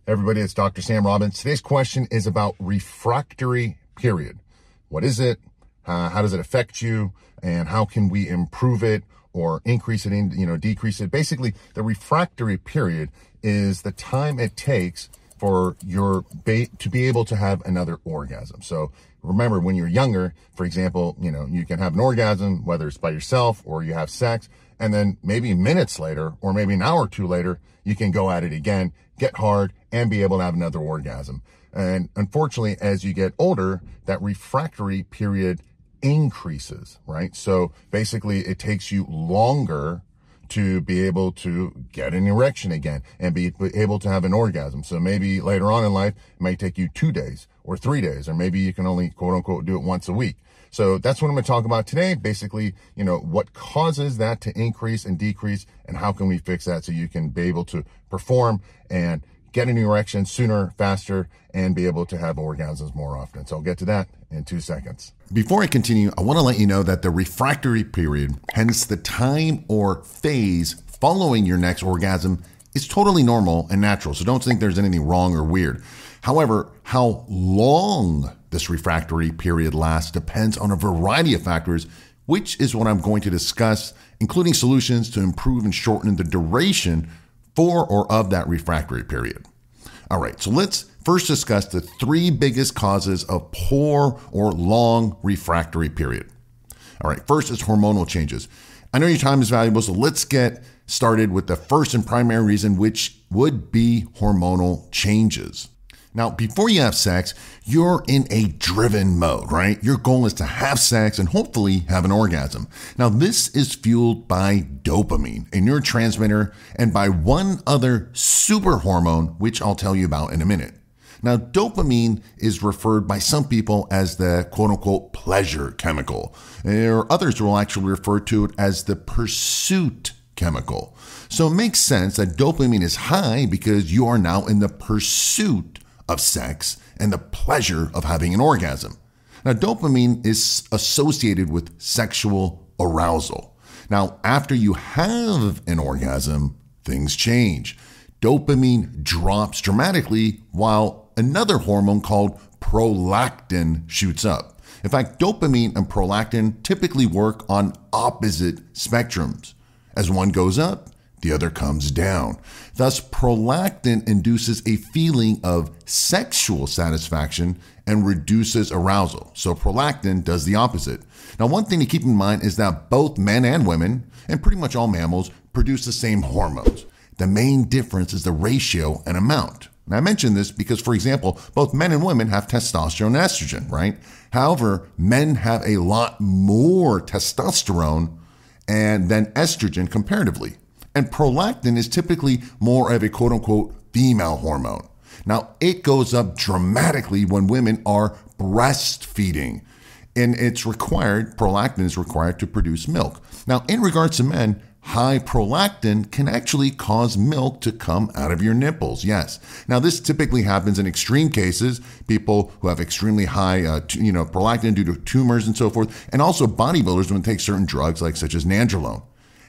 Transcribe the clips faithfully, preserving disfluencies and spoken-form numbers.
Everybody, it's Doctor Sam Robbins. Today's question is about refractory period. What is it? Uh, how does it affect you? And how can we improve it or increase it, in, you know, decrease it? Basically, the refractory period is the time it takes for your ba- to be able to have another orgasm. So remember, when you're younger, for example, you know, you can have an orgasm, whether it's by yourself or you have sex, and then maybe minutes later or maybe an hour or two later, you can go at it again, get hard, and be able to have another orgasm. And unfortunately, as you get older, that refractory period increases, right? So basically, it takes you longer to be able to get an erection again and be able to have an orgasm. So maybe later on in life, it may take you two days or three days, or maybe you can only quote unquote do it once a week. So that's what I'm going to talk about today. Basically, you know, what causes that to increase and decrease, and how can we fix that so you can be able to perform and get an erection sooner, faster, and be able to have orgasms more often. So I'll get to that in two seconds. Before I continue, I want to let you know that the refractory period, hence the time or phase following your next orgasm, is totally normal and natural. So don't think there's anything wrong or weird. However, how long this refractory period lasts depends on a variety of factors, which is what I'm going to discuss, including solutions to improve and shorten the duration for or of that refractory period. All right, so let's first discuss the three biggest causes of poor or long refractory period. All right, first is hormonal changes. I know your time is valuable, so let's get started with the first and primary reason, which would be hormonal changes. Now, before you have sex, you're in a driven mode, right? Your goal is to have sex and hopefully have an orgasm. Now, this is fueled by dopamine, a neurotransmitter, and by one other super hormone, which I'll tell you about in a minute. Now, dopamine is referred by some people as the quote unquote pleasure chemical, or others will actually refer to it as the pursuit chemical. So it makes sense that dopamine is high because you are now in the pursuit of sex and the pleasure of having an orgasm. Now, dopamine is associated with sexual arousal. Now, after you have an orgasm, things change. Dopamine drops dramatically while another hormone called prolactin shoots up. In fact, dopamine and prolactin typically work on opposite spectrums. As one goes up, the other comes down. Thus, prolactin induces a feeling of sexual satisfaction and reduces arousal. So prolactin does the opposite. Now, one thing to keep in mind is that both men and women, and pretty much all mammals, produce the same hormones. The main difference is the ratio and amount. And I mention this because, for example, both men and women have testosterone and estrogen, right? However, men have a lot more testosterone and than estrogen comparatively. And prolactin is typically more of a quote unquote female hormone. Now, it goes up dramatically when women are breastfeeding, and it's required, prolactin is required to produce milk. Now, in regards to men, high prolactin can actually cause milk to come out of your nipples. Yes. Now, this typically happens in extreme cases, people who have extremely high, uh, t- you know, prolactin due to tumors and so forth, and also bodybuilders when they take certain drugs like such as nandrolone.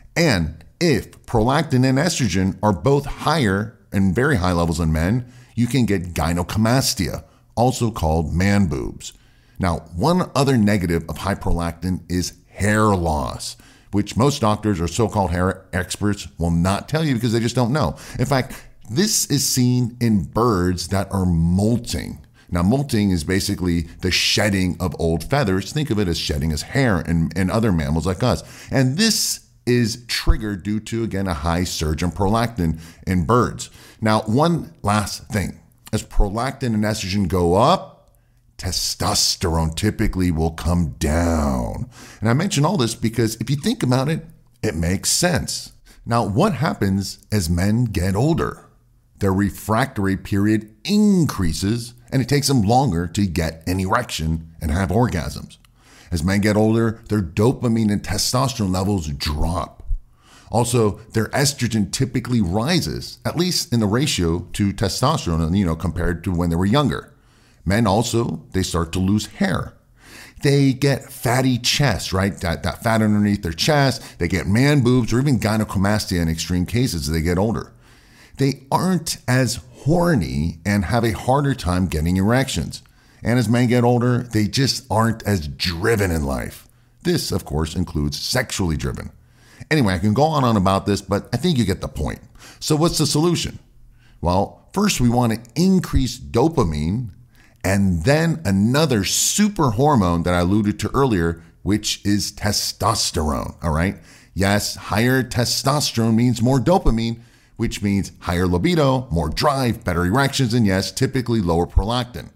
And if prolactin and estrogen are both higher and very high levels in men, you can get gynecomastia, also called man boobs. Now, one other negative of high prolactin is hair loss, which most doctors or so-called hair experts will not tell you because they just don't know. In fact, this is seen in birds that are molting. Now, molting is basically the shedding of old feathers. Think of it as shedding as hair in, in other mammals like us. And this is triggered due to, again, a high surge in prolactin in birds. Now, one last thing. As prolactin and estrogen go up, testosterone typically will come down. And I mention all this because if you think about it, it makes sense. Now, what happens as men get older? Their refractory period increases, and it takes them longer to get an erection and have orgasms. As men get older, their dopamine and testosterone levels drop. Also, their estrogen typically rises, at least in the ratio to testosterone, you know, compared to when they were younger. Men also, they start to lose hair. They get fatty chests, right? That, that fat underneath their chest. They get man boobs or even gynecomastia in extreme cases as they get older. They aren't as horny and have a harder time getting erections. And as men get older, they just aren't as driven in life. This, of course, includes sexually driven. Anyway, I can go on and on about this, but I think you get the point. So what's the solution? Well, first we want to increase dopamine and then another super hormone that I alluded to earlier, which is testosterone, all right? Yes, higher testosterone means more dopamine, which means higher libido, more drive, better erections, and yes, typically lower prolactin.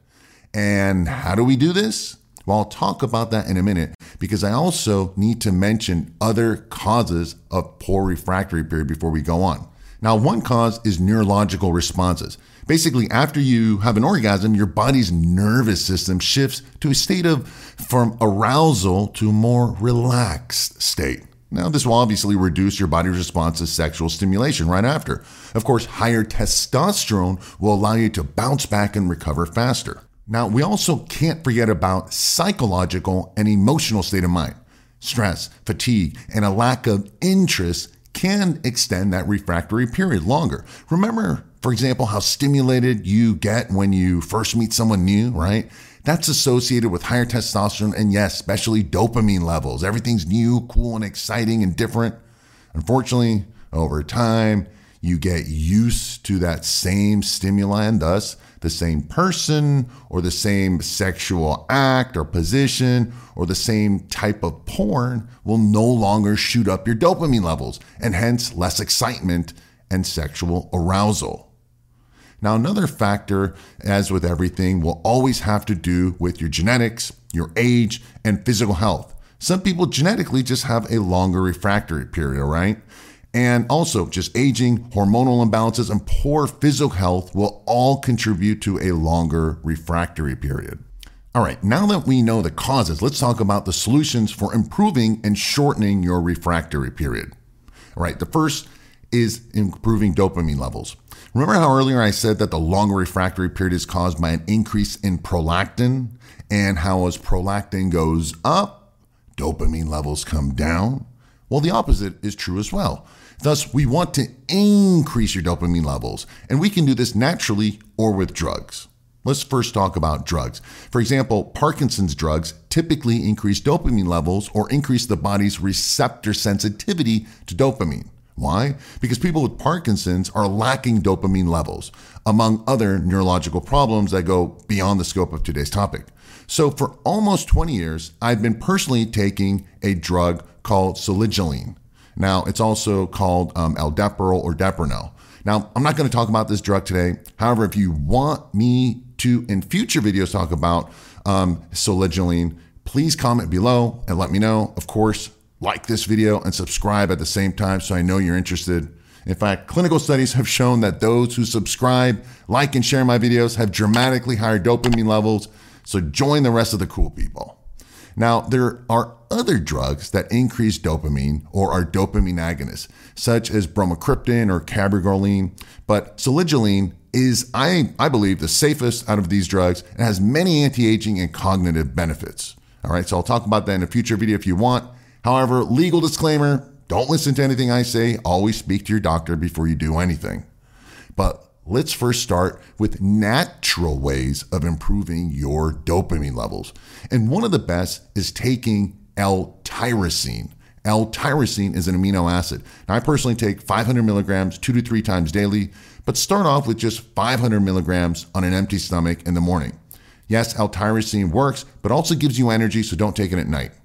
And how do we do this? Well, I'll talk about that in a minute because I also need to mention other causes of poor refractory period before we go on. Now, one cause is neurological responses. Basically, after you have an orgasm, your body's nervous system shifts to a state of from arousal to a more relaxed state. Now, this will obviously reduce your body's response to sexual stimulation right after. Of course, higher testosterone will allow you to bounce back and recover faster. Now, we also can't forget about psychological and emotional state of mind. Stress, fatigue, and a lack of interest can extend that refractory period longer. Remember, for example, how stimulated you get when you first meet someone new, right? That's associated with higher testosterone and yes, especially dopamine levels. Everything's new, cool, and exciting and different. Unfortunately, over time, you get used to that same stimuli and thus the same person or the same sexual act or position or the same type of porn will no longer shoot up your dopamine levels and hence less excitement and sexual arousal. Now, another factor, as with everything, will always have to do with your genetics, your age, and physical health. Some people genetically just have a longer refractory period, all right? And also just aging, hormonal imbalances, and poor physical health will all contribute to a longer refractory period. All right, now that we know the causes, let's talk about the solutions for improving and shortening your refractory period. All right, the first is improving dopamine levels. Remember how earlier I said that the longer refractory period is caused by an increase in prolactin, and how as prolactin goes up, dopamine levels come down? Well, the opposite is true as well. Thus, we want to increase your dopamine levels, and we can do this naturally or with drugs. Let's first talk about drugs. For example, Parkinson's drugs typically increase dopamine levels or increase the body's receptor sensitivity to dopamine. Why? Because people with Parkinson's are lacking dopamine levels, among other neurological problems that go beyond the scope of today's topic. So for almost twenty years, I've been personally taking a drug called Saligeline. Now, it's also called um, Aldepril or Deprinyl. Now, I'm not going to talk about this drug today. However, if you want me to, in future videos, talk about um, Saligeline, please comment below and let me know. Of course, like this video and subscribe at the same time so I know you're interested. In fact, clinical studies have shown that those who subscribe, like, and share my videos have dramatically higher dopamine levels. So join the rest of the cool people. Now, there are other drugs that increase dopamine or are dopamine agonists, such as bromocriptine or cabergoline, but Saligeline is, I, I believe, the safest out of these drugs and has many anti-aging and cognitive benefits. All right, so I'll talk about that in a future video if you want. However, legal disclaimer, don't listen to anything I say. Always speak to your doctor before you do anything. But let's first start with natural ways of improving your dopamine levels. And one of the best is taking L-tyrosine. L-tyrosine is an amino acid. Now, I personally take five hundred milligrams two to three times daily, but start off with just five hundred milligrams on an empty stomach in the morning. Yes, L-tyrosine works, but also gives you energy, so don't take it at night.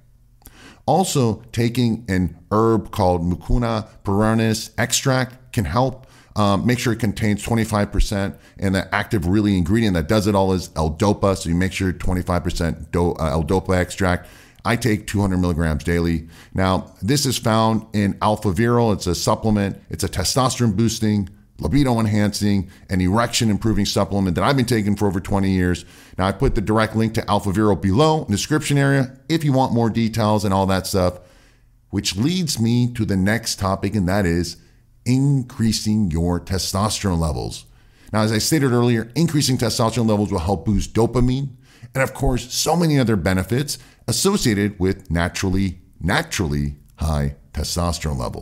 Also, taking an herb called Mucuna perennis extract can help. Um, make sure it contains twenty-five percent, and the active really ingredient that does it all is L-dopa. So you make sure twenty-five percent do, uh, L-dopa extract. I take two hundred milligrams daily. Now, this is found in Alpha Viral. It's a supplement. It's a testosterone boosting, libido enhancing, and erection improving supplement that I've been taking for over twenty years. Now, I put the direct link to Alpha Viral below in the description area if you want more details and all that stuff, which leads me to the next topic, and that is increasing your testosterone levels. Now, as I stated earlier, increasing testosterone levels will help boost dopamine and, of course, so many other benefits associated with naturally, naturally high testosterone levels.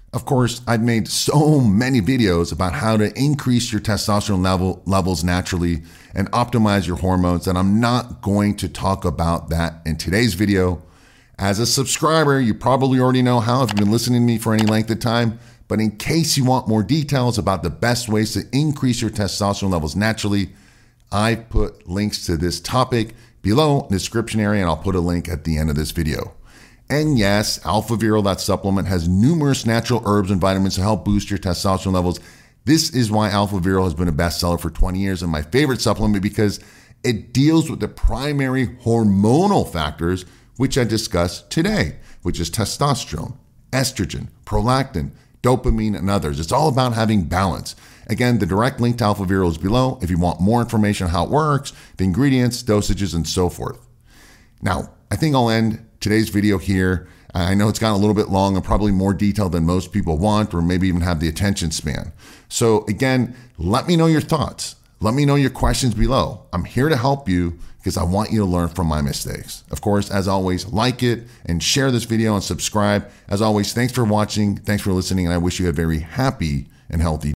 Of course, I've made so many videos about how to increase your testosterone level levels naturally and optimize your hormones that I'm not going to talk about that in today's video. As a subscriber, you probably already know how if you've been listening to me for any length of time, but in case you want more details about the best ways to increase your testosterone levels naturally, I've put links to this topic below in the description area, and I'll put a link at the end of this video. And yes, AlphaViral, that supplement, has numerous natural herbs and vitamins to help boost your testosterone levels. This is why AlphaViral has been a bestseller for twenty years and my favorite supplement, because it deals with the primary hormonal factors which I discussed today, which is testosterone, estrogen, prolactin, dopamine, and others. It's all about having balance. Again, the direct link to AlphaViral is below if you want more information on how it works, the ingredients, dosages, and so forth. Now, I think I'll end today's video here. I know it's gotten a little bit long and probably more detailed than most people want, or maybe even have the attention span. So again, let me know your thoughts. Let me know your questions below. I'm here to help you because I want you to learn from my mistakes. Of course, as always, like it and share this video and subscribe. As always, thanks for watching. Thanks for listening. And I wish you a very happy and healthy day.